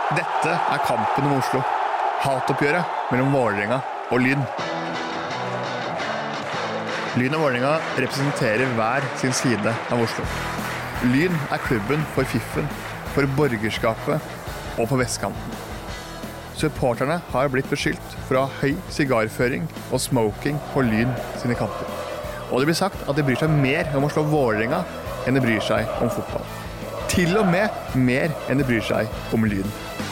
Dette kampen om Oslo. Hatoppgjøret mellom Vålerenga og Lyn. Lyn og Vålerenga representerer hver sin side av Oslo. Lyn klubben for fiffen, for borgerskapet og for vestkanten. Supporterne har blitt beskyldt for å ha høy sigarføring og smoking på Lyn sine kamper. Og det blir sagt at de bryr seg mer om å slå Vålerenga enn de bryr seg om fotball. Til og med mer enn de bryr seg om Lyn.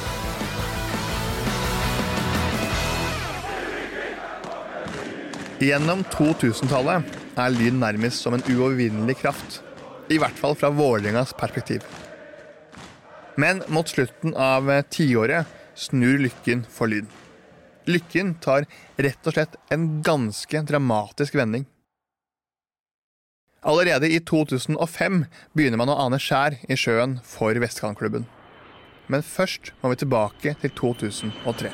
Gjennom 2000-tallet Lyn nærmest som en uovervinnelig kraft, i hvert fall fra Vålerengas perspektiv. Men mot slutten av tiåret snur lykken for Lyn. Lykken tar rett og slett en ganske dramatisk vending. Allerede i 2005 begynner man å ane skjær i sjøen for Vestkantklubben. Men først må vi tilbake til 2003.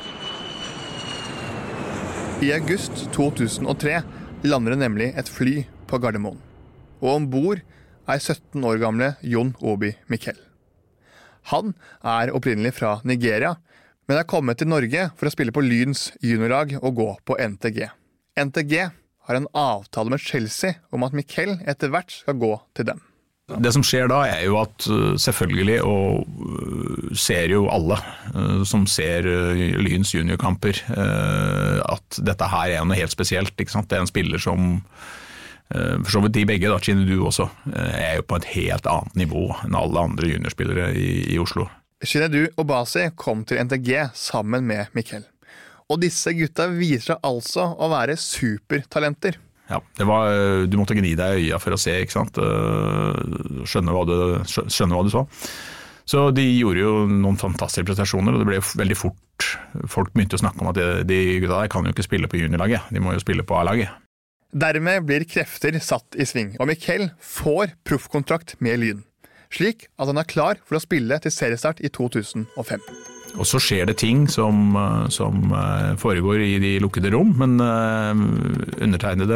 I august 2003 lander det nemlig et fly på Gardermoen. Og ombord 17 år gamle Jon Obi Mikel. Han opprinnelig fra Nigeria, men kommet til Norge for å spille på Lyns juniorlag og gå på NTG. NTG har en avtale med Chelsea om at Mikel etter hvert skal gå til dem. Det som skjer da jo at selvfølgelig, og ser jo alle som ser Lyns juniorkamper, at dette her noe helt spesielt, ikke sant? Det en spiller som, for så vidt de begge, da, Chinedu også, jo på et helt annet nivå enn alle andre juniorspillere i Oslo. Chinedu og Basi kom til NTG sammen med Mikel. Og disse gutta viser seg altså å være supertalenter. Ja, du måtte gni deg i øya for å se, ikke sant? Skjønne hva du så. Så de gjorde jo noen fantastiske prestasjoner, og det ble jo veldig fort. Folk begynte å snakke om at de gutta der kan jo ikke spille på juniorlaget, de må jo spille på A-laget. Dermed blir krefter satt i sving, og Mikel får proffkontrakt med Lyn, slik at han klar for å spille til seriestart i 2005. Og så skjer det ting som foregår i de lukkede rom, men undertegnede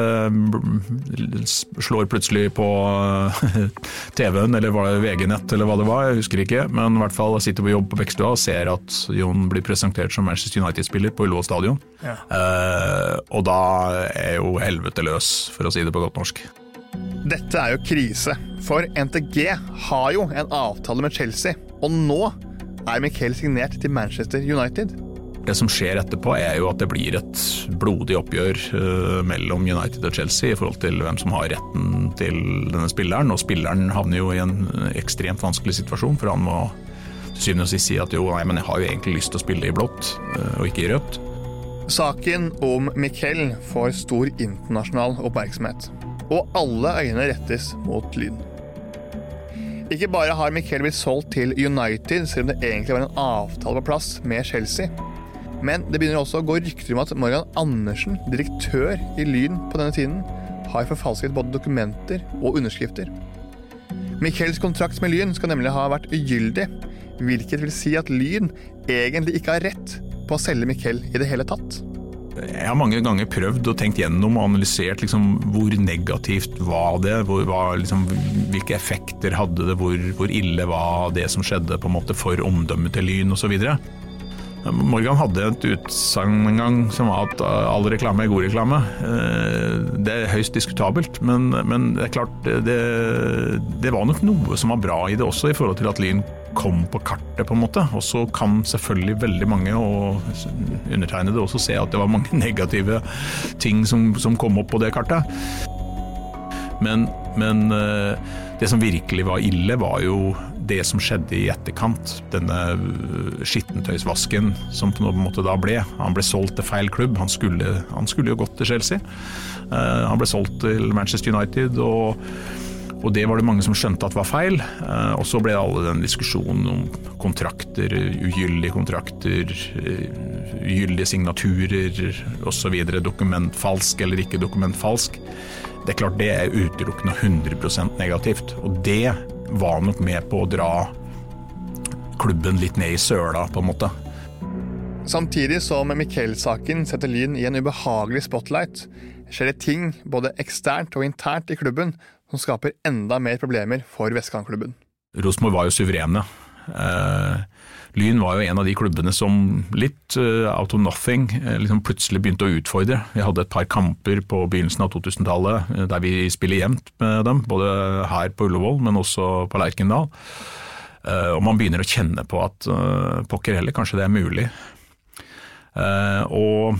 slår plutselig på TV-en, eller var det VG-nett, eller hva det var, jeg husker ikke, men i hvert fall sitter på jobb på Bekstua og ser at Jon blir presentert som Manchester United-spiller på Ullevål stadion. Ja. Og da jo helvete løs, for å si det på godt norsk. Dette jo krise, for NTG har jo en avtale med Chelsea, og nå Mikel signert til Manchester United. Det som skjer etterpå jo at det blir et blodig oppgjør mellom United og Chelsea i forhold til hvem som har retten til denne spilleren, og spilleren havner jo i en ekstremt vanskelig situasjon, for han må til syvende og sist si at men jeg har jo egentlig lyst til å spille i blått og ikke i rødt. Saken om Mikel får stor internasjonal oppmerksomhet, og alle øyne rettes mot Lyn. Ikke bare har Mikel blitt solgt til United, selv om det egentlig var en avtale på plass med Chelsea, men det begynner også å gå rykter om at Morgan Andersen, direktør i Lyn på denne tiden, har forfalsket både dokumenter og underskrifter. Mikels kontrakt med Lyn skal nemlig ha vært ugyldig, hvilket vil si at Lyn egentlig ikke har rett på å selge Mikel i det hele tatt. Jeg har mange ganger prøvd og tenkt gjennom og analysert liksom, hvor negativt var det, hvilke effekter hadde det, hvor ille var det som skjedde på en måte for omdømmet til Lyn og så videre. Morgan hadde et utsagn en gang som var at all reklame god reklame. Det høyst diskutabelt, men det klart, det var nok noe som var bra i det også, i forhold til at Lyn kom på kartet på en måte, og så kan selvfølgelig veldig mange og undertegnede også se at det var mange negative ting som kom opp på det kartet. Men det som virkelig var ille var jo det som skjedde i etterkant, denne skittentøysvasken som på en måte da ble. Han ble solgt til feil klubb, han skulle jo gått til Chelsea. Han ble solgt til Manchester United, og det var det mange som skjønte at var feil. Og så ble det alle den diskusjonen om kontrakter, ugyldige kontrakter, ugyldige signaturer, og så videre, dokumentfalsk eller ikke dokumentfalsk. Det klart det utelukkende 100% negativt, og det var nok med på å dra klubben litt ned i søla på en måte. Samtidig som Mikel-saken setter Lyn i en ubehagelig spotlight, skjer det ting både eksternt og internt i klubben som skaper enda mer problemer for Vestkantklubben. Rosenborg var jo suverene Lyn var jo en av de klubbene som litt out of nothing liksom plutselig begynte å utfordre. Vi hadde et par kamper på begynnelsen av 2000-tallet der vi spiller jevnt med dem, både her på Ullevål, men også på Lerkendal. Og man begynner å kjenne på at pokker heller, kanskje det er mulig. Og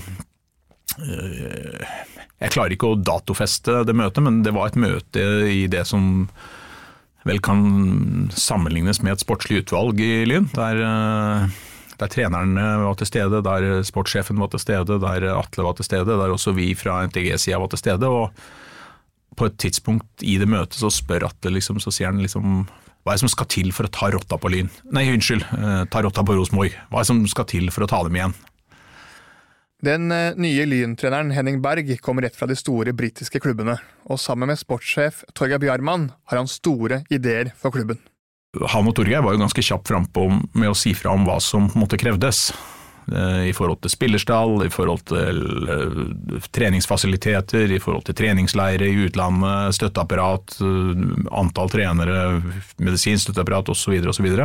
jeg klarer ikke å datofeste det møtet, men det var et møte i det som vel kan sammenlignes med et sportslig utvalg i Lyn, der treneren var til stede, der sportssjefen var til stede, der Atle var til stede, der også vi fra NTG-siden var til stede, og på et tidspunkt i det møtet så spør Atle liksom, så sier han liksom, hva er det som skal til for å ta rotta på Lyn? Nei, unnskyld, ta rotta på Rosenborg. Hva er det som skal til for å ta dem igjen? Den nye Lyn-treneren Henning Berg kommer rett fra de store britiske klubbene, og sammen med sportssjef Torgeir Bjarmann har han store ideer for klubben. Han og Torgeir var jo ganske kjapt frempå med å si fra om hva som måtte krevdes, i forhold til spillerstall, i forhold til treningsfasiliteter, i forhold til treningsleire i utlandet, støtteapparat, antall trenere, medisinsk støtteapparat osv.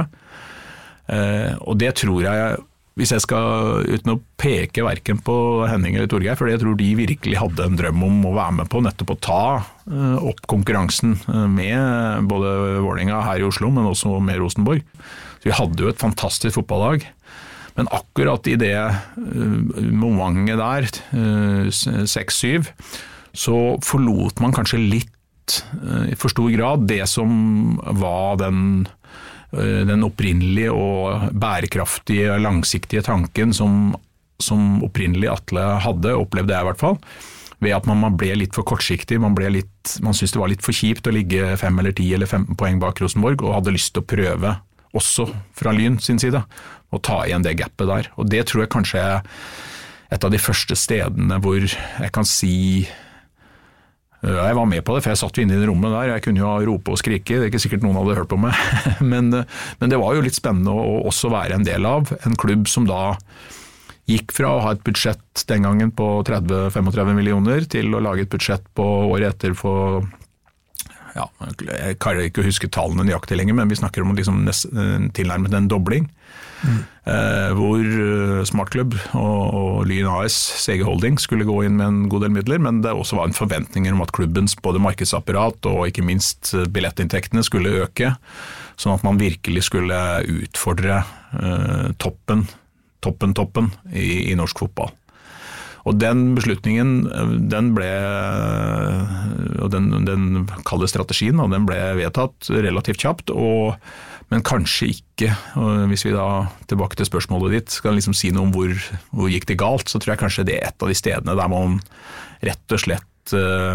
Og det tror jeg, hvis jeg skal uten å peke hverken på Henning eller Torgeir, for jeg tror de virkelig hadde en drøm om å være med på nettopp å ta opp konkurransen med både Vålerenga her i Oslo, men også med Rosenborg. Så vi hadde jo et fantastisk fotballag, men akkurat i det momentet der, 6-7, så forlot man kanskje litt i for stor grad det som var den opprinnelige og bærekraftige, langsiktige tanken som opprinnelig Atle hadde, opplevde jeg i hvert fall, ved at man ble litt for kortsiktig, man syntes det var litt for kjipt å ligge 5 eller 10 eller 15 poeng bak Rosenborg, og hadde lyst til å prøve, også fra Lyn sin side, å ta igjen det gapet der. Og det tror jeg kanskje er et av de første stedene hvor jeg kan si. Jeg var med på det, for jeg satt jo inne i det rommet der. Jeg kunne jo rope og skrike, det er ikke sikkert noen hadde hørt på meg. Men det var jo litt spennende å også være en del av en klubb som da gikk fra å ha et budsjett den gangen på 30-35 millioner til å lage et budsjett på året etter for, ja, jeg kan ikke huske tallene nøyaktig lenger, men vi snakker om liksom tilnærmet en dobling. Hvor Smartklubb og Lyn AS, CG Holding, skulle gå inn med en god del midler, men det også var en forventning om at klubbens både markedsapparat og ikke minst billettinntektene skulle øke, sånn at man virkelig skulle utfordre toppen i norsk fotball. Og den beslutningen, den ble, og den kalde strategien, og den ble vedtatt relativt kjapt, men kanskje ikke, hvis vi da tilbake til spørsmålet ditt, skal liksom si noe om hvor gikk det galt, så tror jeg kanskje det er et av de stedene der man rett og slett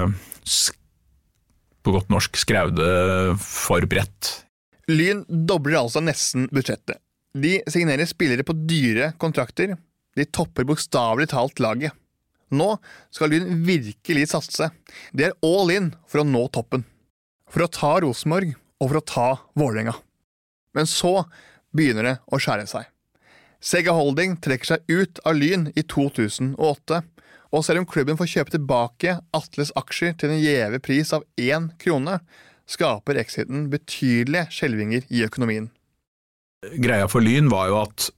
på godt norsk skraude for bredt. Lyn dobler altså nesten budsjettet. De signerer spillere på dyre kontrakter. De topper bokstavelig talt laget. Nå skal Lyn virkelig satse. De er all in for å nå toppen. For å ta Rosenborg og for å ta Vålerenga. Men så begynner det å skjære seg. CG Holding trekker seg ut av Lyn i 2008, og selv om klubben får kjøpe tilbake Atles aksjer til en gjeve pris av 1 krone, skaper exiten betydelige skjelvinger i økonomien. Greia for Lyn var jo at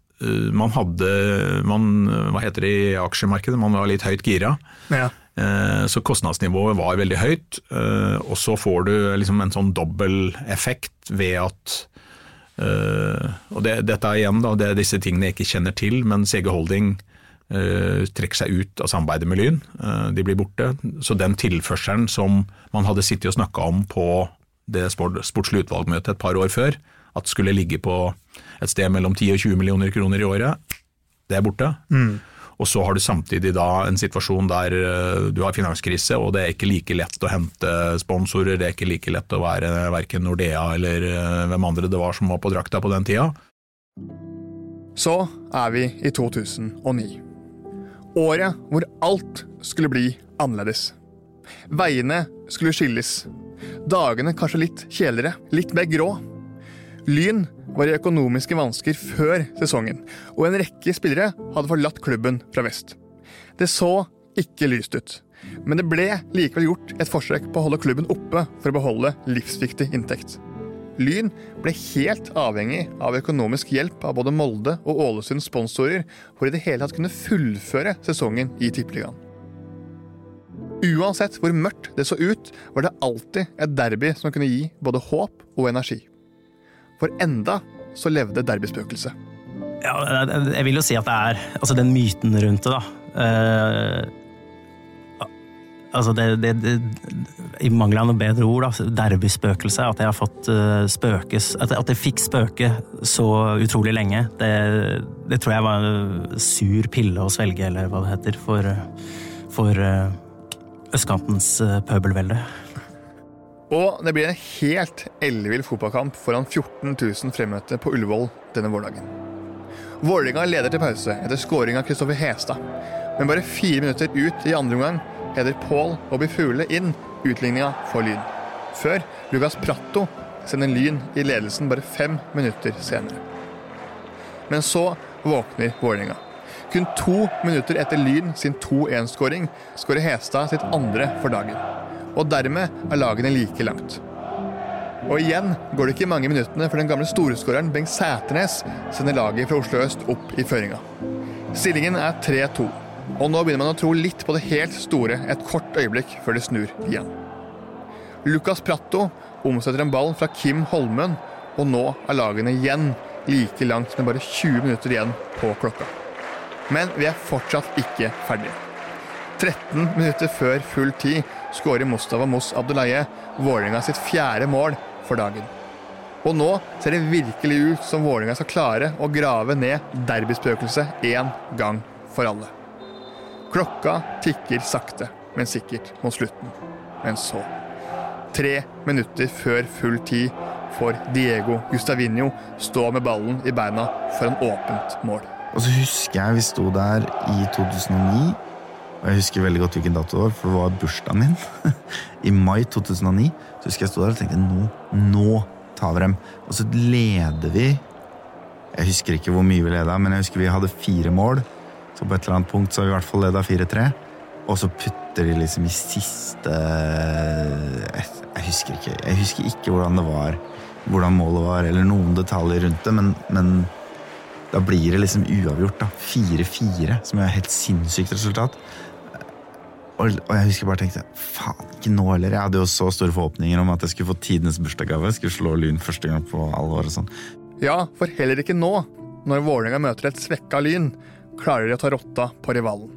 hva heter det i aksjemarkedet, man var litt høyt gira. Ja. Så kostnadsnivået var veldig høyt, og så får du liksom en sånn dobbel effekt ved at, og dette er igjen da, det er disse tingene jeg ikke kjenner til, men CG Holding trekker seg ut av samarbeidet med Lyn, de blir borte, så den tilførselen som man hadde sittet og snakket om på det sportslige utvalgmøtet et par år før, at skulle ligge på et sted mellom 10 og 20 millioner kroner i året, det er borte. Og så har du samtidig da en situasjon der du har finanskrise, og det er ikke like lett å hente sponsorer, det er ikke like lett å være hverken Nordea eller hvem andre det var som var på drakta på den tida. Så er vi i 2009. Året hvor alt skulle bli annerledes. Veiene skulle skilles. Dagene kanskje litt kjedeligere, litt mer grå. Lyn var i økonomiske vansker før sesongen, og en rekke spillere hadde forlatt klubben fra vest. Det så ikke lyst ut, men det ble likevel gjort et forsøk på å holde klubben oppe for å beholde livsviktig inntekt. Lyn ble helt avhengig av økonomisk hjelp av både Molde og Ålesund sponsorer for i det hele tatt kunne fullføre sesongen i Tippeligaen. Uansett hvor mørkt det så ut, var det alltid et derby som kunne gi både håp og energi. For enda så levde derbyspøkelset. Ja, jeg vil jo si at det altså den myten rundt det da. Altså I mangel av noe bedre ord da, derbyspøkelse, at jeg har fått at jeg fikk spøke så utrolig lenge, det tror jeg var en sur pille å svelge, eller hva det heter, for østkantens pøbelvelde. Og det blir en helt ellevill fotballkamp foran 14 000 fremmøtte på Ullevål denne vårdagen. Vålerenga leder til pause etter scoring av Kristoffer Hestad, men bare 4 minutter ut i andre omgang header Pål Obi Fule inn utligninga for Lyn, før Lucas Pratto sender Lyn i ledelsen bare 5 minutter senere. Men så våkner Vålerenga. Kun 2 minutter etter Lyn sin 2-1-skåring skårer Hestad sitt andre for dagen, og dermed lagene like langt. Og igjen går det ikke mange minuttene før den gamle storeskåreren Bengt Sæternes sender laget fra Oslo Øst opp i føringa. Stillingen 3-2, og nå begynner man å tro litt på det helt store et kort øyeblikk før det snur igjen. Lucas Pratto omsetter en ball fra Kim Holmen, og nå lagene igjen like langt med bare 20 minutter igjen på klokka. Men vi fortsatt ikke ferdige. 13 minutter før full tid skårer Mustafa Mos Abdullaye Vålerenga sitt 4. mål for dagen. Og nå ser det virkelig ut som Vålerenga skal klare å grave ned derbyspøkelset en gang for alle. Klokka tikker sakte, men sikkert mot slutten. Men så, 3 minutter før full tid, får Diego Gustavinho stå med ballen i beina for en åpent mål. Og så husker jeg vi sto der i 2009, og jeg husker veldig godt hvilken dato det var, for det var bursdagen min. I mai 2009, så husker jeg stod der og tenkte, nå tar vi dem. Og så leder vi, jeg husker ikke hvor mye vi ledet, men jeg husker vi hadde 4 mål, så på et eller annet punkt så har vi i hvert fall ledet 4-3, og så putter de liksom i siste, jeg husker ikke hvordan det var, hvordan målet var, eller noen detaljer rundt det, men da blir det liksom uavgjort da, 4-4, som er et helt sinnssykt resultat. Og jeg husker bare tenkte, faen, ikke nå heller. Jeg hadde jo så store forhåpninger om at jeg skulle få tidenes bursdagsgave, skulle slå Lyn første gang på alle år og sånn. Ja, for heller ikke nå, når Vålerenga møter et svekka Lyn, klarer de å ta rotta på rivalen.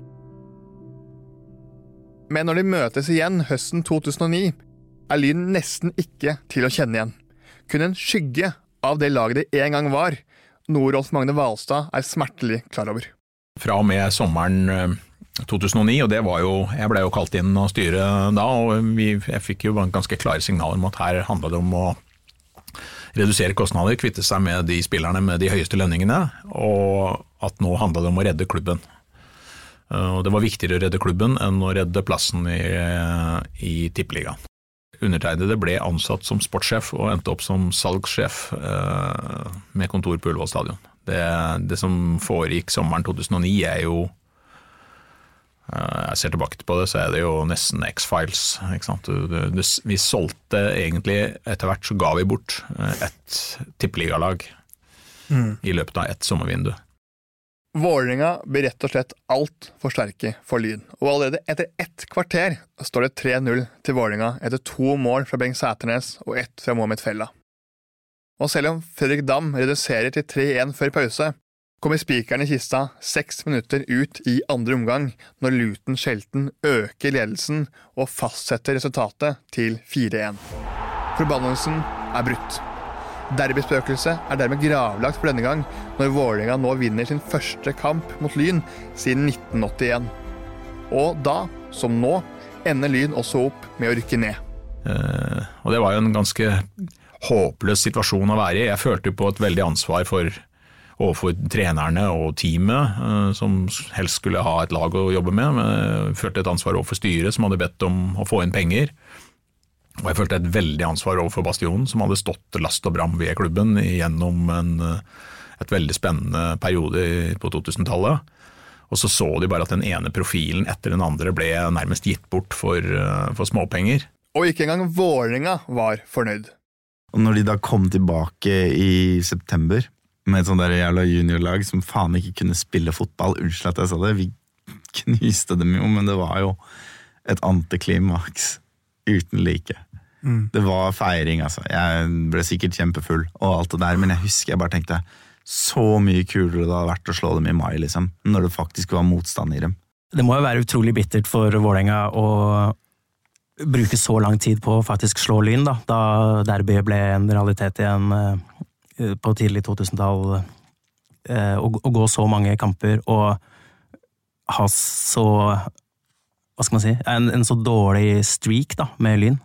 Men når de møtes igjen høsten 2009, Lyn nesten ikke til å kjenne igjen. Kun en skygge av det laget det en gang var, noe Rolf Magne Valstad smertelig klar over. Fra og med sommeren 2009, og det var jo, jeg ble jo kalt inn å styre da, og jeg fikk jo ganske klare signaler om at her handlet det om å redusere kostnader, kvitte seg med de spillerne med de høyeste lønningene, og at nå handlet det om å redde klubben. Og det var viktigere å redde klubben enn å redde plassen i Tippeligaen. Undertegnede ble ansatt som sportssjef og endte opp som salgssjef med kontor på Ullevål stadion. Det som foregikk sommeren 2009 jo, jeg ser tilbake på det, så det jo nesten X-Files, ikke sant? Vi solgte egentlig, etter hvert så ga vi bort et tippeligalag i løpet av et sommervindu. Vålerenga blir rett og slett alt for sterke for Lyn, og allerede etter 1 kvarter står det 3-0 til Vålerenga etter 2 mål fra Bengt Sæternes og 1 fra Mohamed Fella. Og selv om Fredrik Dam reduserer til 3-1 før pause, kommer spikeren i kista 6 minutter ut i andre omgang når Luton Shelton øker ledelsen og fastsetter resultatet til 4-1. Forbannelsen brutt. Derbyspøkelset dermed gravlagt for denne gang når Vålerenga nå vinner sin første kamp mot Lyn siden 1981. Og da, som nå, ender Lyn også opp med å rykke ned. Og det var jo en ganske håpløs situasjon å være i. Jeg følte på et veldig ansvar overfor trenerne og teamet, som helst skulle ha et lag å jobbe med. Jeg følte et ansvar overfor styret, som hadde bedt om å få inn penger. Og jeg følte et veldig ansvar overfor Bastionen, som hadde stått last og bram ved klubben gjennom et veldig spennende periode på 2000-tallet. Og så de bare at den ene profilen etter den andre ble nærmest gitt bort for småpenger. Og ikke engang Vålerenga var fornøyd. Og når de da kom tilbake i september med et sånt der jævla juniorlag som faen ikke kunne spille fotball, unnskyld at jeg sa det, vi knyste dem jo, men det var jo et antiklimaks uten like. Det var feiring, altså. Jeg ble sikkert kjempefull og alt det der, men jeg husker jeg bare tenkte så mye kulere det hadde vært å slå dem i mai, liksom, når det faktisk var motstand i dem. Det må jo være utrolig bittert for Vålerenga å bruke så lang tid på å faktisk slå Lyn, da derbyet ble en realitet igjen på tidlig 2000-tall, å gå så mange kamper og ha så, hva skal man si, en så dårlig streak da, med Lyn.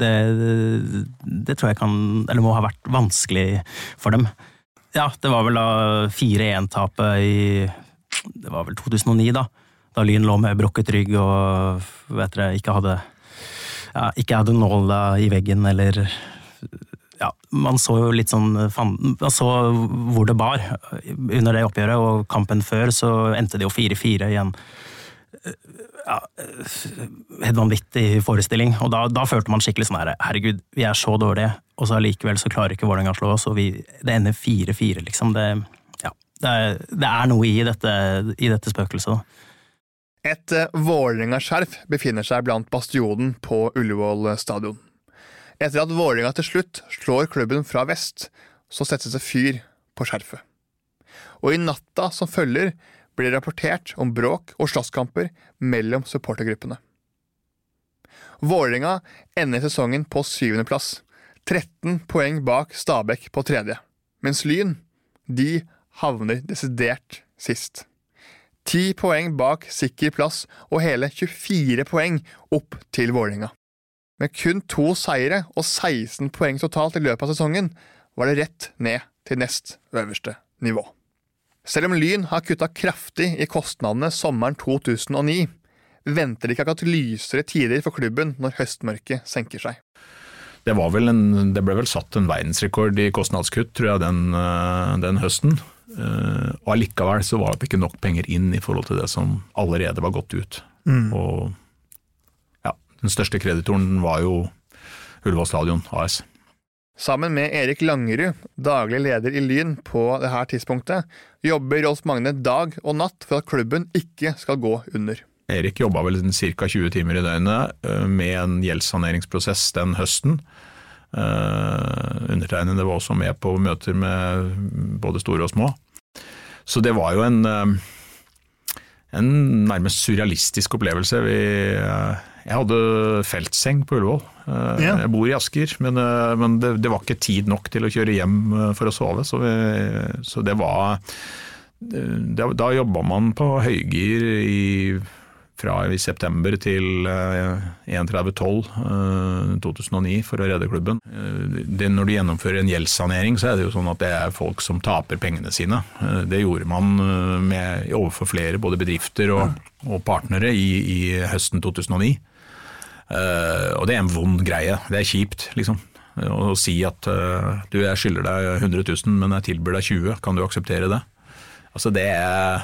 Det tror jeg eller må ha vært vanskelig for dem. Ja, det var vel da 4-1-tapet det var vel 2009 da Lyn lå med brukket rygg og vet dere, ikke hadde nåla i veggen, eller ja, man så jo litt sånn, man så hvor det bar under det oppgjøret, og kampen før så endte det jo 4-4 igjen. Ja, helt vanvittig forestilling, og da følte man skikkelig sånn her, herregud, vi er så dårlige, og så likevel så klarer ikke Vålerenga å slå oss, og det ender 4-4 liksom, det er noe i dette spøkelset da. Et Vålerenga-skjerf befinner seg blant bastionen på Ullevål stadion. Etter at Vålerenga til slutt slår klubben fra vest, så settes det fyr på skjerfet. Og i natta som følger blir det rapportert om bråk og slåsskamper mellom supportergruppene. Vålerenga ender sesongen på 7. plass, 13 poeng bak Stabæk på 3., mens Lyn, de havner desidert sist. 10 poeng bak sikker plass og hele 24 poeng opp til Vålerenga. Med kun 2 seire og 16 poeng totalt i løpet av sesongen var det rett ned til nest øverste nivå. Selv om Lyn har kuttet kraftig i kostnadene sommeren 2009, venter det ikke akkurat lysere tider for klubben når høstmørket senker seg. Det ble vel satt en verdensrekord i kostnadskutt, tror jeg, den høsten. Og allikevel så var det ikke nok penger inn i forhold til det som allerede var gått ut. Og ja, den største kreditoren var jo Ullevål Stadion AS. Sammen med Erik Langerud, daglig leder i Lyn på dette tidspunktet, jobber Rolf Magne dag og natt for at klubben ikke skal gå under. Erik jobbet vel ca. 20 timer i døgnet med en gjeldssaneringsprosess den høsten. Undertegnede var også med på møter med både store og små. Så det var jo en nærmest surrealistisk opplevelse. Jeg hadde feltseng på Ullevål. Jeg bor i Asker, men det var ikke tid nok til å kjøre hjem for å sove, så det var da jobbet man på høygir fra i september til 31.12.2009 for å redde klubben. Når du gjennomfører en gjeldssanering, så er det jo sånn at det er folk som taper pengene sine. Det gjorde man overfor flere, både bedrifter og partnere i høsten 2009. Og det er en vond greie. Det er kjipt, liksom. Å si at jeg skylder deg 100 000, men jeg tilbyr deg 20, kan du akseptere det? Altså det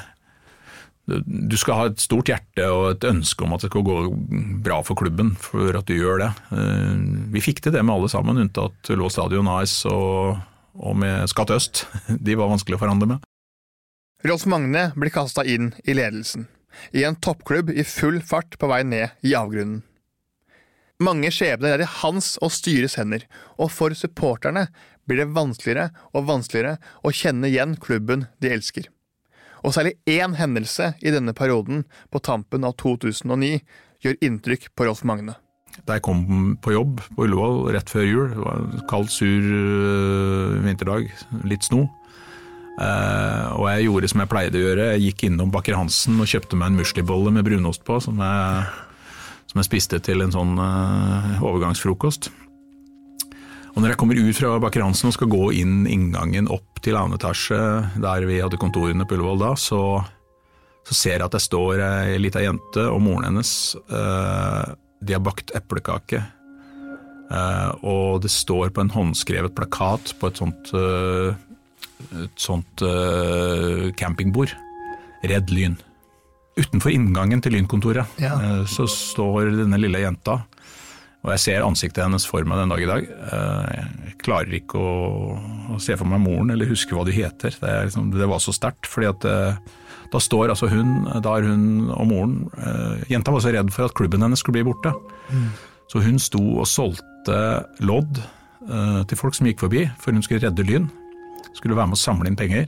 du skal ha et stort hjerte og et ønske om at det skal gå bra for klubben for at du gjør det. Vi fikk til det med alle sammen, unntatt Ullevål Stadion AS og med Skatt Øst. De var vanskelig å forhandle med. Rolf Magne blir kastet inn i ledelsen, i en toppklubb i full fart på vei ned i avgrunnen. Mange skjebner er i hans og styrets hender, og for supporterne blir det vanskeligere og vanskeligere å kjenne igjen klubben de elsker. Og særlig én hendelse i denne perioden på tampen av 2009 gjør inntrykk på Rolf Magne. Da jeg kom på jobb på Ullevål rett før jul, det var en kald, sur vinterdag, litt sno. Og jeg gjorde som jeg pleide å gjøre. Jeg gikk innom Bakker Hansen og kjøpte meg en muslibolle med brunost på, som jeg spiste til en sånn overgangsfrokost. Og når jeg kommer ut fra Bakker Hansen og skal gå inn inngangen opp til annen etasje, der vi hadde kontorene på Ullevål da, så ser jeg at det står en liten jente og moren hennes. De har bakt eplekake, og det står på en håndskrevet plakat på et sånt campingbord. Redd Lyn. Utenfor inngangen til Lynkontoret så står denne lille jenta Og jeg ser ansiktet hennes for meg den dag i dag. Jeg klarer ikke å se for meg moren eller huske hva de heter. Det var så sterkt, fordi at da står altså hun og moren. Jenta var så redd for at klubben hennes skulle bli borte. Så hun sto og solgte lodd til folk som gikk forbi, for hun skulle redde Lyn. Skulle være med å samle inn penger.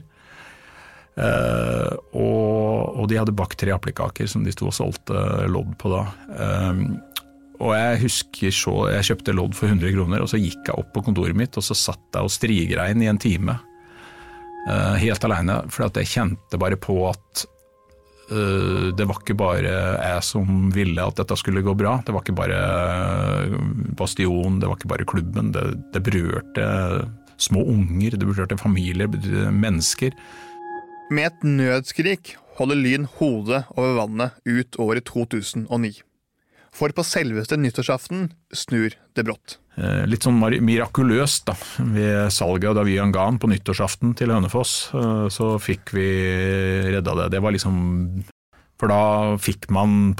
Og de hadde bakt 3 eplekaker som de sto og solgte lodd på da. Og jeg husker jeg kjøpte lodd for 100 kroner, og så gikk jeg opp på kontoret mitt, og så satt jeg og strigrein i en time. Helt alene, for at jeg kjente bare på at det var ikke bare jeg som ville at dette skulle gå bra. Det var ikke bare Bastion, det var ikke bare klubben. Det berørte små unger, det berørte familier, mennesker. Med et nødskrik holder Lyn hodet over vannet ut året 2009. For på selveste nyttårsaften snur det brått. Litt sånn mirakuløst da, ved salget av Davy Angan på nyttårsaften til Hønefoss, så fikk vi redda det. Det var liksom, for da fikk man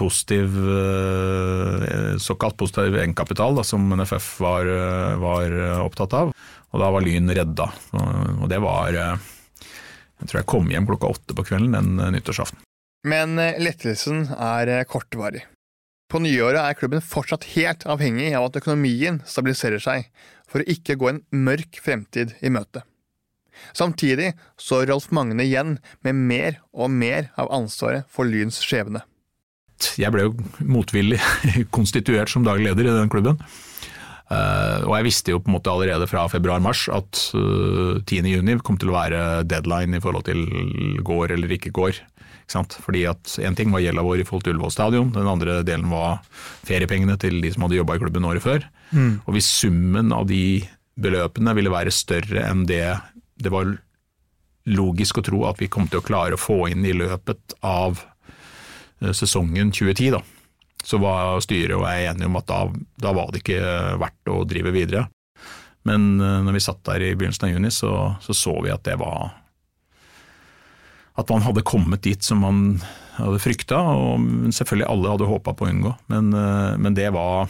såkalt positiv egenkapital da, som NFF var opptatt av, og da var Lyn redda. Og det var, jeg tror jeg kom hjem klokka 8 på kvelden den nyttårsaften. Men lettelsen kortvarig. På nyåret klubben fortsatt helt avhengig av at økonomien stabiliserer seg, for å ikke gå en mørk fremtid i møte. Samtidig så Rolf Magne igjen med mer og mer av ansvaret for Lyns skjebne. Jeg ble jo motvillig konstituert som dagleder i den klubben. Og jeg visste jo på en måte allerede fra februar-mars at 10. juni kom til å være deadline i forhold til går eller ikke går. Fordi at en ting var gjelda vår i forhold til Ullevål stadion, den andre delen var feriepengene til de som hadde jobbet i klubben året før. Og hvis summen av de beløpene ville være større enn det var logisk å tro at vi kom til å klare å få inn i løpet av sesongen 2010 da, så var styret og jeg enige om at da var det ikke verdt å drive videre. Men når vi satt der i begynnelsen av juni så vi at det var at man hadde kommet dit som man hadde fryktet, og selvfølgelig alle hadde håpet på å unngå. Men det var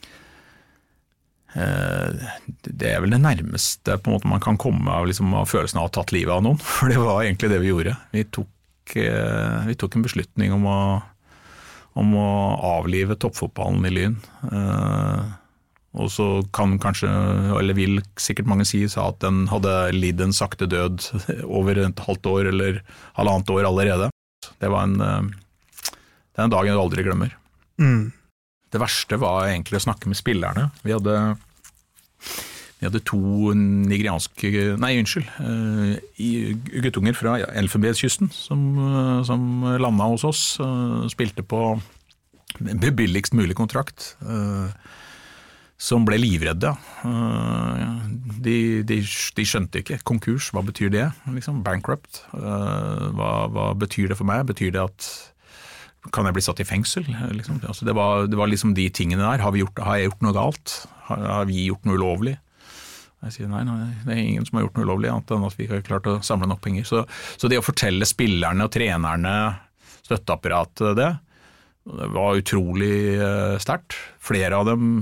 det vel det nærmeste på en måte man kan komme av, liksom, av følelsen av å ha tatt livet av noen, for det var egentlig det vi gjorde. Vi tok en beslutning om å avlive toppfotballen i Lyn. Og så kan kanskje, eller vil sikkert mange si, at den hadde lidd en sakte død over et halvt år eller halvannet år allerede. Det var en dag jeg aldri glemmer. Det verste var egentlig å snakke med spillerne. Vi hadde 2 guttunger fra Elfenbenskysten som landet hos oss, spilte på billigst mulig kontrakt, som ble livredde. De skjønte ikke. Konkurs, hva betyr det? Liksom, bankrupt. Hva betyr det for meg? Betyr det at kan jeg bli satt i fengsel? Liksom? Altså, det var liksom de tingene der. Har jeg gjort noe galt? Har vi gjort noe ulovlig? Jeg sier nei, det er ingen som har gjort noe ulovlig, annet enn at vi ikke har klart å samle nok penger. Så det å fortelle spillerne og trenerne, støtteapparatet det var utrolig sterkt. Flere av dem,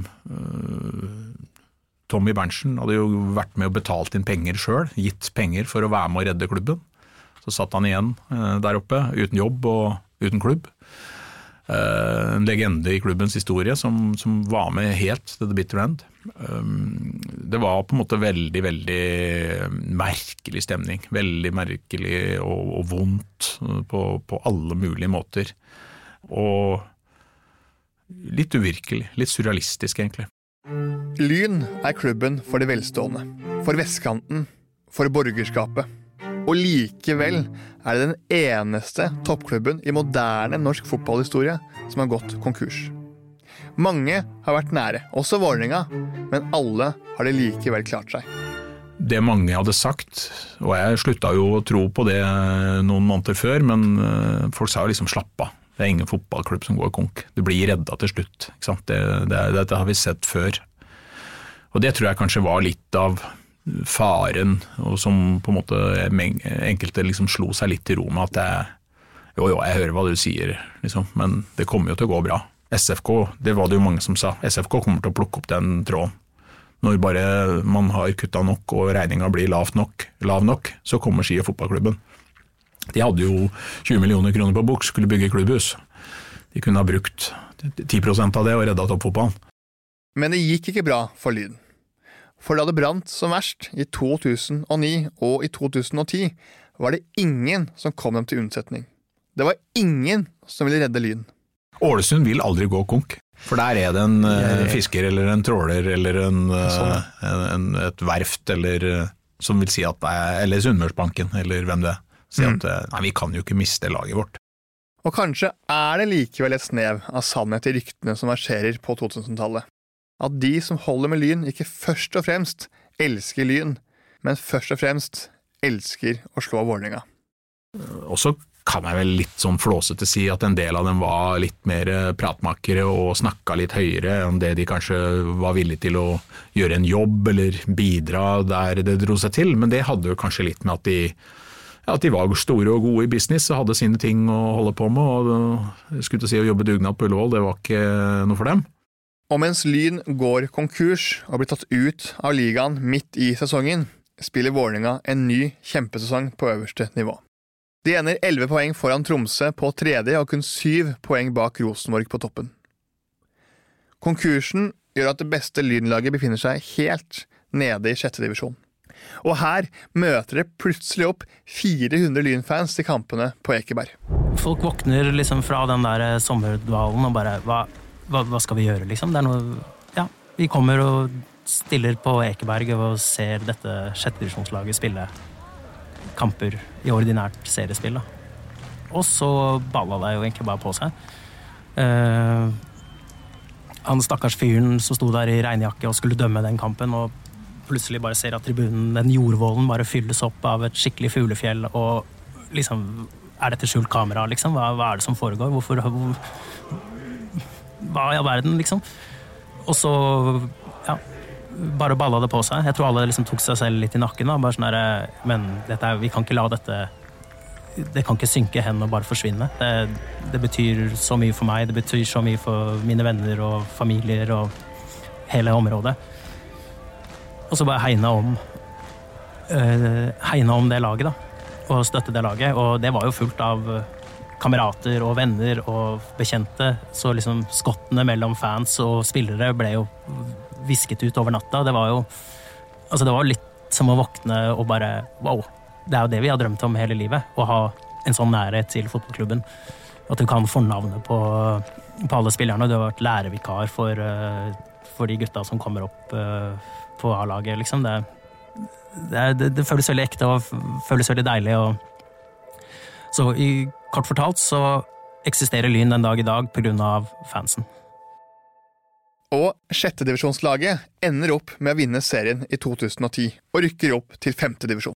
Tommy Berntsen, hadde jo vært med og betalt inn penger selv, gitt penger for å være med og redde klubben. Så satt han igjen der oppe, uten jobb og uten klubb. En legende i klubbens historie som var med helt til the bitter end. Det var på en måte veldig, veldig merkelig stemning. Veldig merkelig og vondt på alle mulige måter. Og litt uvirkelig, litt surrealistisk egentlig. Lyn klubben for det velstående, for vestkanten, for borgerskapet. Og likevel det den eneste toppklubben i moderne norsk fotballhistorie som har gått konkurs. Mange har vært nære, også Vålerenga, men alle har det likevel klart seg. Det mange hadde sagt, og jeg sluttet jo å tro på det noen måneder før, men folk sa jo liksom slapp av. Det er ingen fotballklubb som går konk. Du blir reddet til slutt. Ikke sant? Dette har vi sett før. Og det tror jeg kanskje var litt av faren, og som på en måte enkelte liksom slo seg litt i ro med at jeg hører hva du sier, liksom, men det kommer jo til å gå bra. SFK, det var det jo mange som sa, SFK kommer til å plukke opp den tråden. Når bare man har kuttet nok og regningen blir lav nok, så kommer Ski- og fotballklubben. De hadde jo 20 millioner kroner på bok, skulle bygge klubbhus. De kunne ha brukt 10% av det og reddet toppfotballen. Men det gikk ikke bra for Lyn. For da det brant som verst i 2009 og i 2010, var det ingen som kom dem til unnsetning. Det var ingen som ville redde Lyn. Ålesund vil aldri gå konk, for der er det en fisker eller en tråler eller et verft eller som vil si at eller Sunnmørsbanken eller hvem det er. Si at nei, vi kan jo ikke miste laget vårt. Og kanskje det likevel et snev av sannhet i ryktene som verserer på 2000-tallet. At de som holder med Lyn ikke først og fremst elsker Lyn, men først og fremst elsker å slå Vålerenga. Og så kan jeg vel litt sånn flåsete si at en del av dem var litt mer pratmakere og snakket litt høyere enn det de kanskje var villige til å gjøre en jobb eller bidra der det dro seg til, men det hadde jo kanskje litt med at de var store og gode i business og hadde sine ting å holde på med, og jeg skulle til å si å jobbe dugnad på Ullevål, det var ikke noe for dem. Og mens Lyn går konkurs og blir tatt ut av ligaen midt i sesongen, spiller Vålerenga en ny kjempesesong på øverste nivå. De ender 11 poeng foran Tromsø på tredje og kun 7 poeng bak Rosenborg på toppen. Konkursen gjør at det beste Lynlaget befinner seg helt nede i 6. divisjon. Og her møter det plutselig opp 400 Lyn-fans til kampene på Ekeberg. Folk våkner liksom fra den der sommerdvalen og bare, hva skal vi gjøre liksom? Det noe, ja, vi kommer og stiller på Ekeberg og ser dette 6. divisjonslaget spille kamper i ordinært seriespill. Da. Og så ballet det jo egentlig bare på seg. Han stakkars fyren som stod der i regnjakke og skulle dømme den kampen, og plutselig bare ser at tribunen, den jordvollen, bare fylles opp av et skikkelig fuglefjell, og liksom, dette skjult kamera, liksom? Hva det som foregår? Hva i all verden, liksom? Og så, ja, bare ballet det på seg. Jeg tror alle liksom tok seg selv litt i nakken, da. Bare sånn der, men vi kan ikke la dette, det kan ikke synke hen og bare forsvinne. Det betyr så mye for meg, det betyr så mye for mine venner og familier og hele området. Og så bare hegne om det laget da, og støtte det laget, og det var jo fullt av kamerater og venner og bekjente, så liksom skottene mellom fans og spillere ble jo visket ut over natta. Det var jo litt som å våkne og bare, wow, det jo det vi har drømt om hele livet, å ha en sånn nærhet til fotballklubben, at du kan fornavne på alle spillerne. Du har vært lærevikar for de gutta som kommer opp på A-laget, liksom. Det føles veldig ekte og føles veldig deilig. Så kort fortalt så eksisterer Lyn den dag i dag på grunn av fansen. Og 6. divisjonslaget ender opp med å vinne serien i 2010 og rykker opp til 5. divisjon.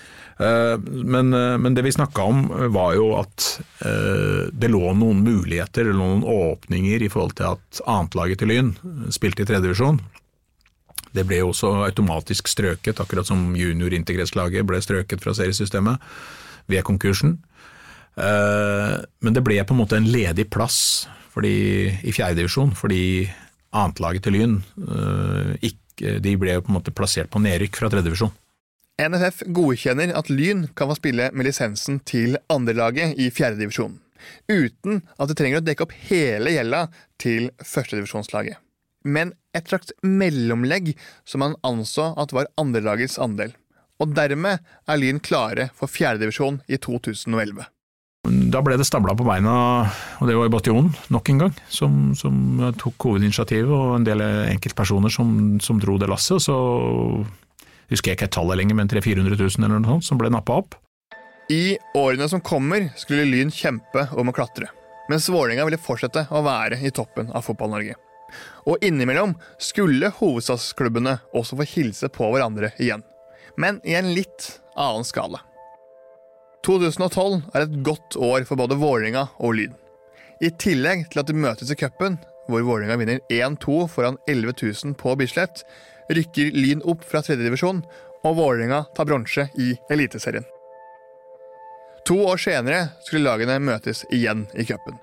Men det vi snakket om var jo at det lå noen muligheter eller noen åpninger i forhold til at annetlaget til Lyn spilte i 3. divisjon. Det ble jo også automatisk strøket, akkurat som junior-integrerslaget ble strøket fra seriesystemet ved konkursen. Men det ble på en måte en ledig plass i 4. divisjon, fordi annetlaget til Lyn de ble på en måte plassert på nedrykk fra 3. divisjon. NFF godkjenner at Lyn kan få spille med lisensen til andrelaget i 4. divisjon, uten at de trenger å dekke opp hele gjelda til 1. divisjonslaget. Men et slags mellomlegg som man anså at var andrelagets andel. Og dermed Lyn klare for 4. divisjon i 2011. Da ble det stablet på beina, og det var i bataljonen nok en gang, som tok hovedinitiativet, og en del enkeltpersoner som dro det lasset, og så husker jeg ikke et tallet lenger, men 300-400 000 eller noe sånt, som ble nappet opp. I årene som kommer skulle Lyn kjempe om å klatre, mens Vålerenga ville fortsette å være i toppen av fotball-Norge. Og innimellom skulle hovedstadsklubbene også få hilse på hverandre igjen, men i en litt annen skala. 2012 et godt år for både Vålerenga og Lyn. I tillegg til at de møtes i cupen, hvor Vålerenga vinner 1-2 foran 11 000 på Bislett, rykker Lyn opp fra 3. divisjon, og Vålerenga tar bronse i Eliteserien. 2 år senere skulle lagene møtes igjen i cupen.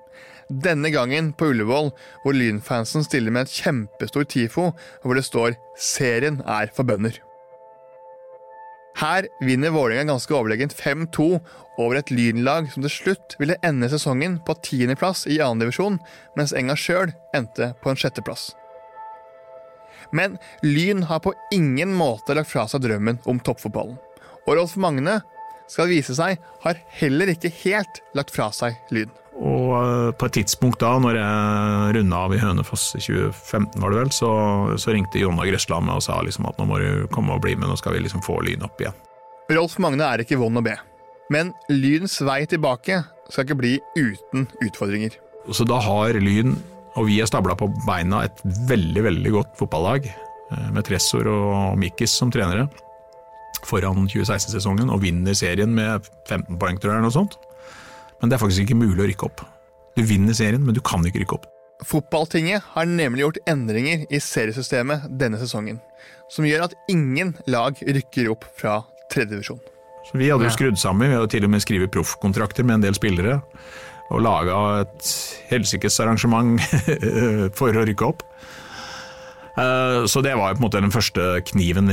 Denne gangen på Ullevål, hvor Lynfansen stiller med et kjempestor tifo, hvor det står «Serien er for bønder». Her vinner Vålerenga ganske overlegent 5-2 over et Lynlag som til slutt ville ende sesongen på 10. plass i 2. divisjon, mens Enga selv endte på en 6. plass. Men Lyn har på ingen måte lagt fra seg drømmen om toppfotballen. Og Rolf Magne skal vise seg har heller ikke helt lagt fra seg Lyn. Og på et tidspunkt da, når jeg rundet av i Hønefoss i 2015 var det vel, så ringte Jonna Grøsland med og sa liksom at nå må du komme og bli med, nå skal vi liksom få Lyn opp igjen. Rolf Magne er ikke vond å be, men Lyns vei tilbake skal ikke bli uten utfordringer. Så da har Lyn, og vi har stablet på beina et veldig, veldig godt fotballag, med Tressor og Mikis som trenere, foran 2016-sesongen, og vinner serien med 15 poeng, tror jeg, eller noe sånt. Men det er faktisk ikke mulig å rykke opp. Du vinner serien, men du kan ikke rykke opp. Fotballtinget har nemlig gjort endringer i seriesystemet denne sesongen, som gjør at ingen lag rykker opp fra 3. divisjon. Så vi hadde jo skrudd sammen, vi hadde til og med skrivet proffkontrakter med en del spillere, og laget et helsikes arrangement for å rykke opp. Så det var jo på en måte den første kniven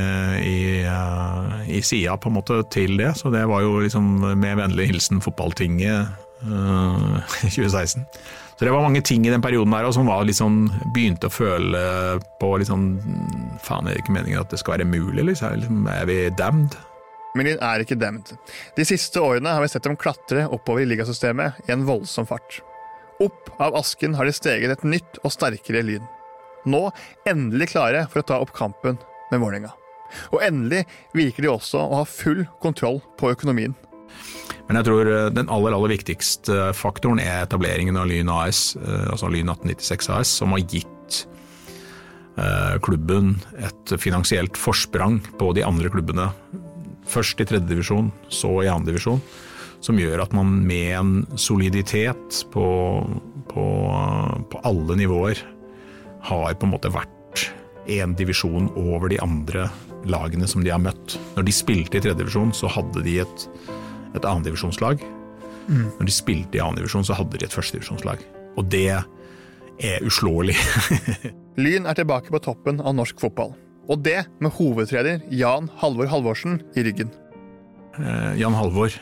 i sida på en måte til det, så det var jo liksom med vennlig hilsen fotballtinget 2016. Så det var mange ting i den perioden der som var litt sånn, begynte å føle på litt sånn, faen er det ikke meningen at det skal være mulig, liksom, er vi damned? Men Lyn er ikke damned. De siste årene har vi sett dem klatre oppover i ligasystemet i en voldsom fart. Opp av asken har de steget et nytt og sterkere Lyn. Nå endelig klare for å ta opp kampen med Vålerenga. Og endelig virker de også å ha full kontroll på økonomien. Men jeg tror den aller viktigste faktoren er etableringen av Lyn AS, altså Lyn 1896 AS, som har gitt klubben et finansielt forsprang på de andre klubbene. Først i 3. divisjon, så i 2. divisjon, som gjør at man med en soliditet på alle nivåer har på en måte vært en divisjon over de andre lagene som de har møtt. Når de spilte i 3. divisjon, så hadde de et 2. divisjonslag. Når de spilte i 2. divisjon, så hadde de et 1. divisjonslag. Og det er uslåelig. Lyn er tilbake på toppen av norsk fotball. Og det med hovedtrener Jan Halvor Halvorsen i ryggen. Jan Halvor,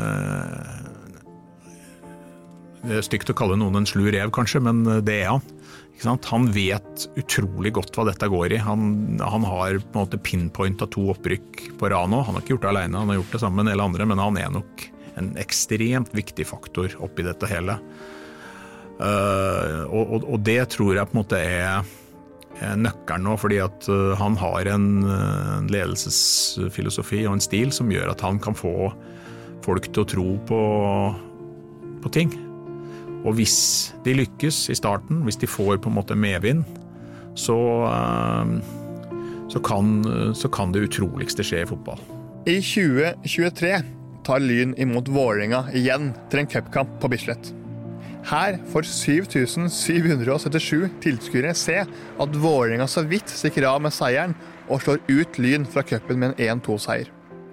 det er stygt å kalle noen en slu rev kanskje, men det er han. Han vet utrolig godt hva dette går i. Han har på en måte pinpointet 2 opprykk på rad nå. Han har ikke gjort det alene, han har gjort det sammen med en del andre, men han er nok en ekstremt viktig faktor oppi dette hele. Og det tror jeg på en måte er nøkkelen nå, fordi at han har en ledelsesfilosofi og en stil som gjør at han kan få folk til å tro på ting. Og hvis de lykkes i starten, hvis de får på en måte medvind, så kan det utroligste skje i fotball. I 2023 tar Lyn imot Vålerenga igjen til en cupkamp på Bislett. Her får 7777 tilskuere se at Vålerenga så vidt stikker av med seieren og slår ut Lyn fra cupen med en 1-2-seier.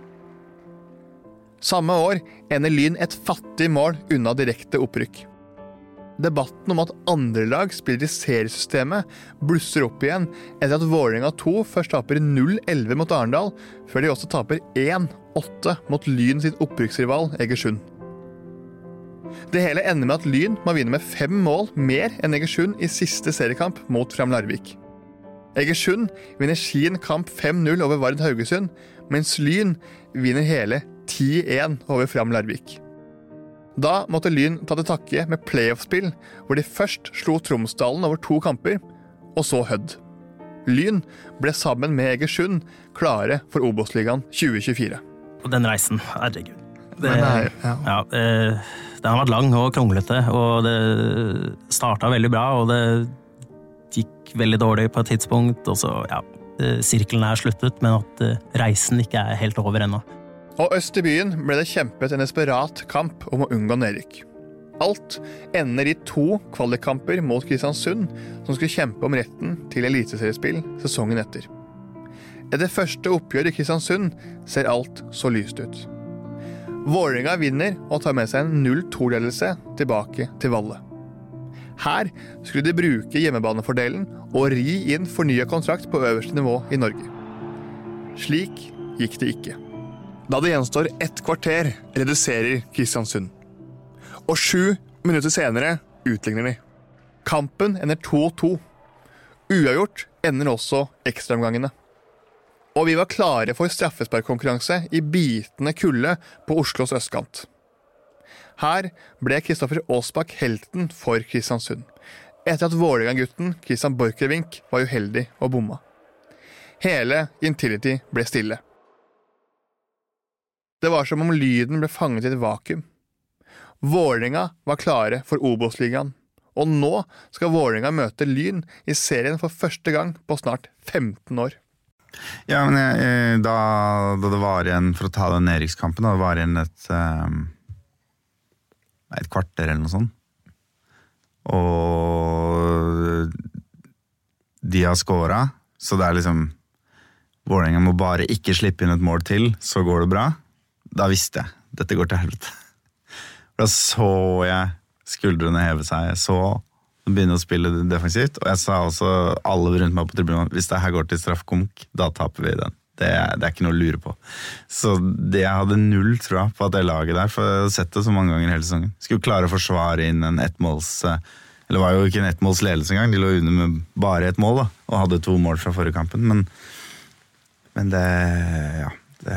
Samme år ender Lyn et fattig mål unna direkte opprykk. Debatten om at andre lag spiller i seriesystemet blusser opp igjen etter at Vålerenga 2 først taper 0-11 mot Arendal, før de også taper 1-8 mot Lyn sin opprykksrival Egersund. Det hele ender med at Lyn må vinne med 5 mål mer enn Egersund i siste seriekamp mot Fram Larvik. Egersund vinner sin kamp 5-0 over Vard Haugesund, mens Lyn vinner hele 10-1 over Fram Larvik. Da måtte Lyn ta til takke med playoff-spill, hvor de først slo Tromsdalen over 2 kamper, og så Hødd. Lyn ble sammen med Egersund klare for Obos-ligaen 2024. Og den reisen, herregud. Den har vært lang og kronglete, og det startet veldig bra, og det gikk veldig dårlig på et tidspunkt, og så, sirkelen er sluttet, men at reisen ikke er helt over ennå. Og øst i byen ble det kjempet en desperat kamp om å unngå nedrykk. Alt ender i 2 kvalikkamper mot Kristiansund, som skulle kjempe om retten til eliteseriespill sesongen etter. Etter første oppgjør i Kristiansund ser alt så lyst ut. Vålerenga vinner og tar med seg en 0-2-ledelse tilbake til Valle. Her skulle de bruke hjemmebanefordelen og ri inn fornyet kontrakt på øverste nivå i Norge. Slik gikk det ikke. Da det gjenstår 1 kvarter, reduserer Kristiansund. Og 7 minutter senere utligner de. Kampen ender 2-2. Uavgjort ender også ekstraomgangene. Og vi var klare for straffesparkkonkurranse i bitende kulde på Oslos østkant. Her ble Kristoffer Aasbakk helten for Kristiansund, etter at Vålerenga-gutten Christian Borchgrevink var uheldig og bomma. Hele Intility ble stille. Det var som om lyden ble fanget i et vakuum. Vålerenga var klare for Obos-ligaen, og nå skal Vålerenga møte Lyn i serien for første gang på snart 15 år. Ja, men da det var igjen, for å ta den nedrykkskampen, da det var igjen et kvarter eller noe sånt. Og de har skåret, så det liksom Vålerenga må bare ikke slippe inn et mål til, så går det bra. Da visste jeg, dette går til helvete. Da så jeg skuldrene heve seg, jeg så begynne å spille defensivt, og jeg sa også alle rundt meg på tribunen, hvis det her går til straffekonk, da taper vi den. Det er ikke noe å lure på. Så det jeg hadde null tro på at det laget der, for jeg har sett det så mange ganger hele sesongen, skulle klare å forsvare inn en ettmåls, eller det var jo ikke en ettmåls ledelse engang, de lå under med bare et mål da, og hadde 2 mål fra forrige kampen, men det, ja,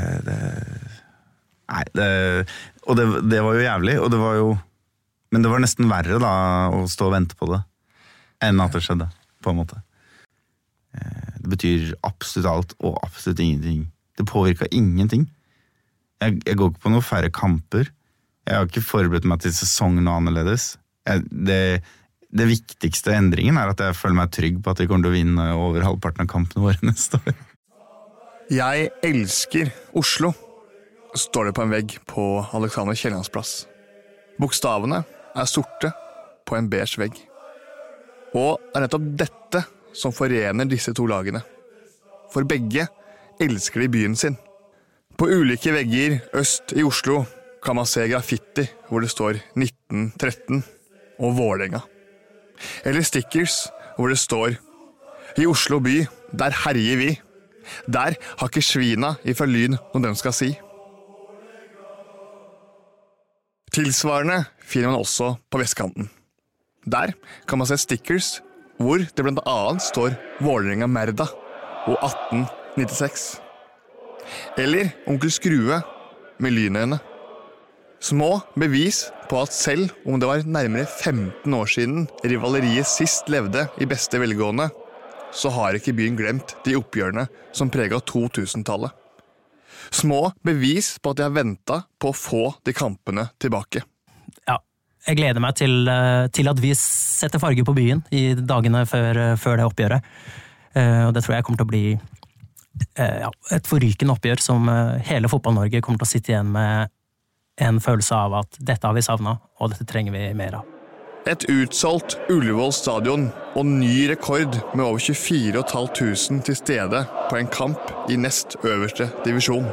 nei, og det var jo jævlig, og det var jo, men det var nesten verre da, å stå og vente på det, enn at det skjedde, på en måte. Det betyr absolutt alt og absolutt ingenting. Det påvirket ingenting. Jeg går ikke på noen færre kamper. Jeg har ikke forberedt meg til sesongen noe annerledes. Det viktigste endringen er at jeg føler meg trygg på at vi kommer til å vinne over halvparten av kampene våre neste år. Jeg elsker Oslo, står det på en vegg på Alexander Kiellands plass. Bokstavene er sorte på en beige vegg. Og det er nettopp dette som forener disse 2 lagene. For begge elsker de byen sin. På ulike vegger øst i Oslo kan man se graffiti hvor det står 1913 og Vålerenga. Eller stickers hvor det står I Oslo by, der herjer vi. Der har ikke svina ifra Lyn noe de skal si. Tilsvarende finner man også på vestkanten. Der kan man se stickers hvor det blant annet står Vålerenga Merda og 1896. Eller Onkel Skrue med lynøyne. Små bevis på at selv om det var nærmere 15 år siden rivaleriet sist levde i beste velgående, så har ikke byen glemt de oppgjørene som preget 2000-tallet. Små bevis på at de har ventet på å få de kampene tilbake. Ja. Jeg gleder meg til at vi setter farge på byen i dagene før det oppgjøret. Og det tror jeg kommer til å bli et forrykende oppgjør som hele Fotball-Norge kommer til å sitte igjen med en følelse av at dette har vi savnet, og dette trenger vi mer av. Et utsolgt Ullevål stadion og ny rekord med over 24 500 til stede på en kamp i nest øverste divisjon.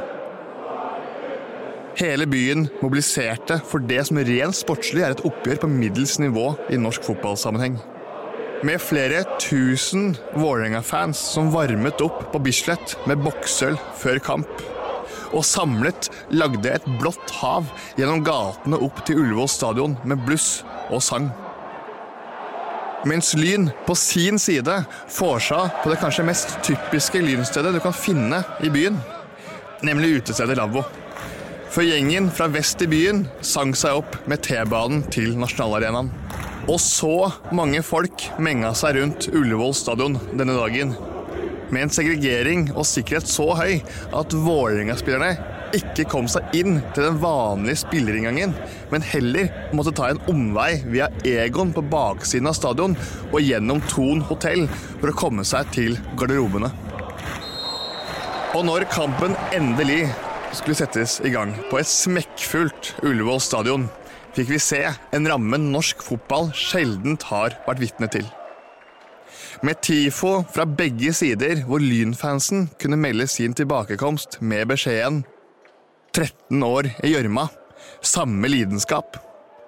Hele byen mobiliserte for det som rent sportslig er et oppgjør på middels nivå i norsk fotballsammenheng. Med flere 1000 Vålerenga-fans som varmet opp på Bislett med boksøl før kamp, og samlet lagde et blått hav gjennom gatene opp til Ullevål stadion med bluss og sang. Mens Lyn på sin side forårsak på det kanskje mest typiske lynstedet du kan finne i byen, nemlig utestedet Lavvo. For gjengen fra vest i byen sang seg opp med T-banen til Nasjonalarenaen. Og så mange folk menga seg rundt Ullevål stadion denne dagen, med en segregering og sikkerhet så høy at Vålerenga-spillerne ikke kom seg inn til den vanlige spillerinngangen, men heller måtte ta en omvei via Egon på baksiden av stadion og gjennom Thon hotell for å komme seg til garderobene. Og når kampen endelig skulle settes i gang på et smekkfullt Ullevål stadion, fikk vi se en ramme norsk fotball sjeldent har vært vitne til. Med tifo fra begge sider hvor Lynfansen kunne melde sin tilbakekomst med beskjeden 13 år i gjørma, samme lidenskap.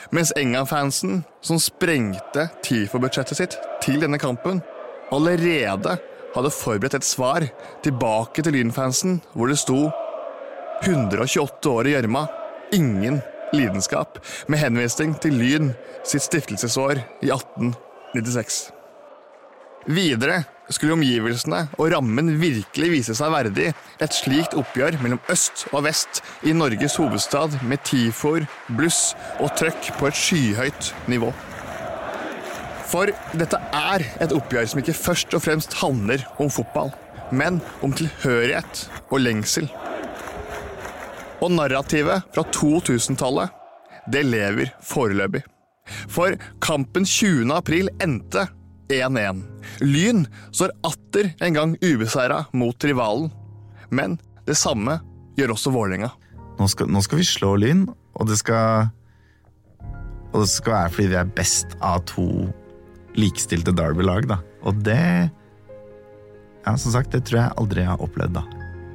Mens Enga-fansen, som sprengte TIFO-budsjettet sitt til denne kampen, allerede hadde forberedt et svar tilbake til Lyn-fansen, hvor det sto 128 år i gjørma, ingen lidenskap, med henvisning til Lyn sitt stiftelsesår i 1896. Videre skulle omgivelsene og rammen virkelig vise seg verdig et slikt oppgjør mellom øst og vest i Norges hovedstad med tifor, bluss og trøkk på et skyhøyt nivå. For dette er et oppgjør som ikke først og fremst handler om fotball, men om tilhørighet og lengsel. Og narrativet fra 2000-tallet, det lever foreløpig. For kampen 20. april endte 1-1. Lyn står atter en gang ubeseiret mot rivalen. Men det samme gjør også Vålerenga. Nå skal vi slå Lyn, og det skal være fordi vi er best av to likestilte derby-lag, da. Og det, ja, som sagt, det tror jeg aldri jeg har opplevd, da.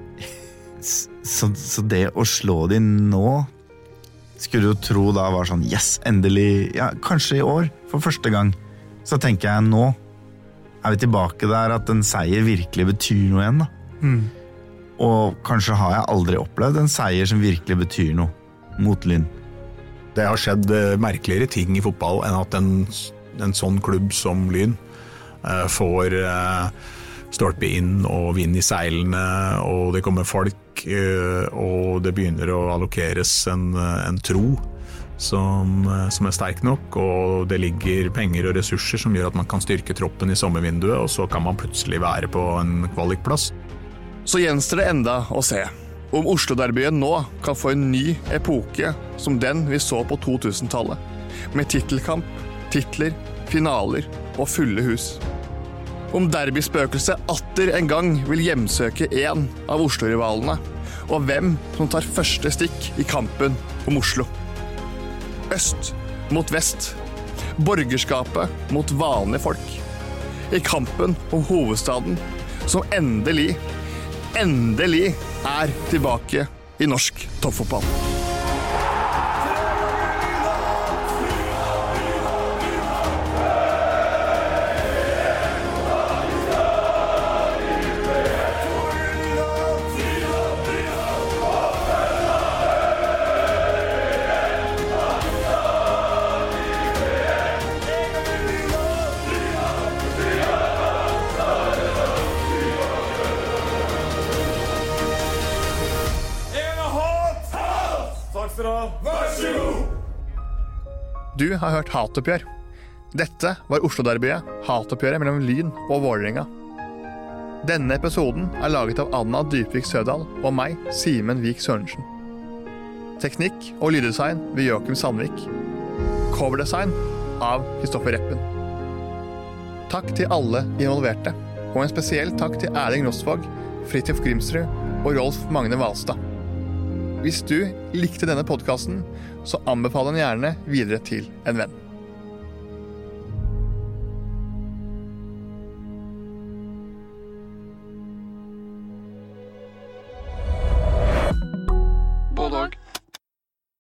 Så det å slå de nå, skulle jo tro da var sånn, yes, endelig, ja, kanskje i år, for første gang. Så tenker jeg, nå er vi tilbake der at en seier virkelig betyr noe igjen, da. Og kanskje har jeg aldri opplevd en seier som virkelig betyr noe mot Lyn. Det har skjedd merkeligere ting i fotball enn at en sånn klubb som Lyn får stolpe inn og vind i seilene, og det kommer folk, og det begynner å allokeres en tro som er sterk nok, og det ligger penger og ressurser som gjør at man kan styrke troppen i sommervinduet, og så kan man plutselig være på en kvalikplass. Så gjenstår det enda å se om Oslo-derbyen nå kan få en ny epoke som den vi så på 2000-tallet, med titelkamp, titler, finaler og fulle hus. Om derbyspøkelset atter en gang vil hjemsøke en av Oslo-rivalene, og hvem som tar første stikk i kampen om Oslo. Øst mot vest, borgerskapet mot vanlige folk. I kampen om hovedstaden, som endelig er tilbake i norsk toppfotball. Du har hørt Hatoppgjør. Dette var Oslo-derbyet, hatoppgjøret mellom Lyn og Vålerenga. Denne episoden er laget av Anna Dybvik Sødal og meg, Simen Vik Sørensen. Teknikk og lyddesign ved Joakim Sandvik. Coverdesign av Kristoffer Reppen. Takk til alle involverte, og en spesiell takk til Erling Rostvåg, Fridtjof Grimsrud og Rolf Magne Valstad. Hvis du likte denne podcasten, så anbefal den gjerne videre til en venn.